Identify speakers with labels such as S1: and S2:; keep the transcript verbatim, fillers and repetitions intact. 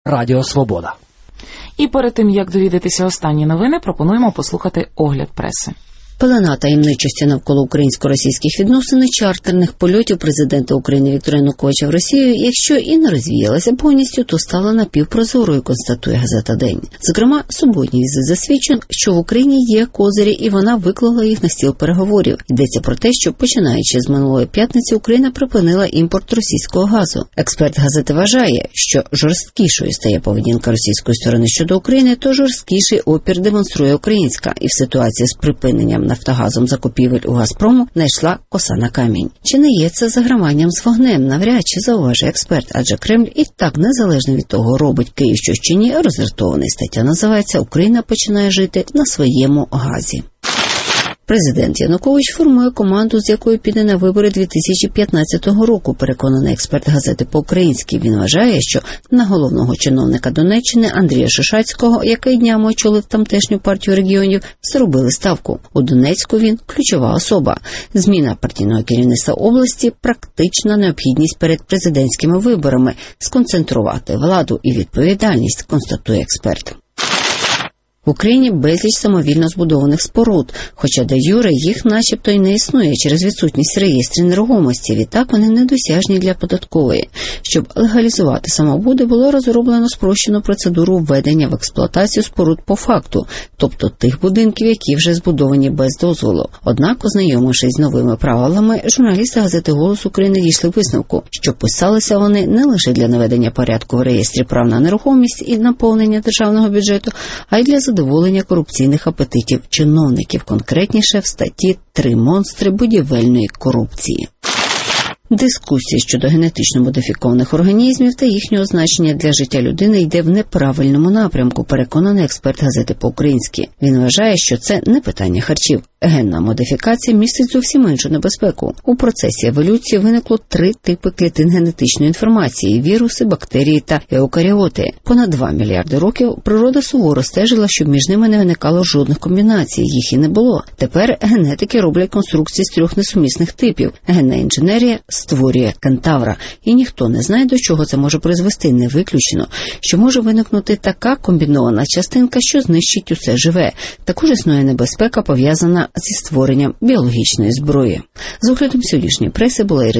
S1: Радіо Свобода.
S2: І перед тим, як довідатися останні новини, пропонуємо послухати огляд преси.
S3: Пелена таємничості навколо українсько-російських відносин і чартерних польотів президента України Віктора Януковича в Росію, якщо і не розвіялася повністю, то стала напівпрозорою, констатує газета «День». Зокрема, суботній візит засвідчив, що в Україні є козирі, і вона виклала їх на стіл переговорів. Йдеться про те, що, починаючи з минулої п'ятниці, Україна припинила імпорт російського газу. Експерт газети вважає, що жорсткішою стає поведінка російської сторони щодо України, то жорсткіший опір демонструє українська. І в ситуації з припиненням Нафтогазом закупівель у «Газпрому» знайшла коса на камінь. Чи не є це заграванням з вогнем? Навряд чи, зауважує експерт, адже Кремль і так, незалежно від того, робить Київ щось чи ні, роздратований. Стаття називається «Україна починає жити на своєму газі». Президент Янукович формує команду, з якою піде на вибори дві тисячі п'ятнадцятого року, переконаний експерт газети «По-українськи». Він вважає, що на головного чиновника Донеччини Андрія Шишацького, який днями очолив тамтешню партію регіонів, зробили ставку. У Донецьку він – ключова особа. Зміна партійного керівництва області – практична необхідність перед президентськими виборами – сконцентрувати владу і відповідальність, констатує експерт. В Україні безліч самовільно збудованих споруд, хоча де юре їх начебто й не існує через відсутність реєстрів нерухомості, відтак вони недосяжні для податкової. Щоб легалізувати самобуди, було розроблено спрощену процедуру введення в експлуатацію споруд по факту, тобто тих будинків, які вже збудовані без дозволу. Однак, ознайомившись з новими правилами, журналісти газети «Голос України» дійшли висновку, що писалися вони не лише для наведення порядку в реєстрі прав на нерухомість і наповнення державного бюджету, а й для задоволення корупційних апетитів чиновників, конкретніше в статті «Три монстри будівельної корупції». Дискусія щодо генетично модифікованих організмів та їхнього значення для життя людини йде в неправильному напрямку, переконаний експерт газети «По-українськи». Він вважає, що це не питання харчів. Генна модифікація містить зовсім іншу небезпеку. У процесі еволюції виникло три типи клітин генетичної інформації – віруси, бактерії та еукаріоти. Понад два мільярди років природа суворо стежила, щоб між ними не виникало жодних комбінацій, їх і не було. Тепер генетики роблять конструкції з трьох несумісних типів. Генна інженерія створює кентавра, і ніхто не знає, до чого це може призвести. Не виключено, що може виникнути така комбінована частинка, що знищить усе живе. Також існує небезпека, пов'язана зі створенням біологічної зброї. З оглядом сьогоднішньої преси була